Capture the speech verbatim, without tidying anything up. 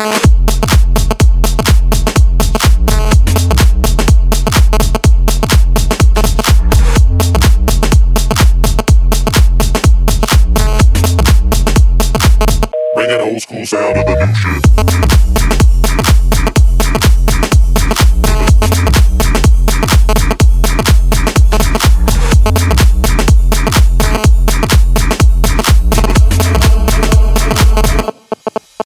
Bring that old school sound to the new shit.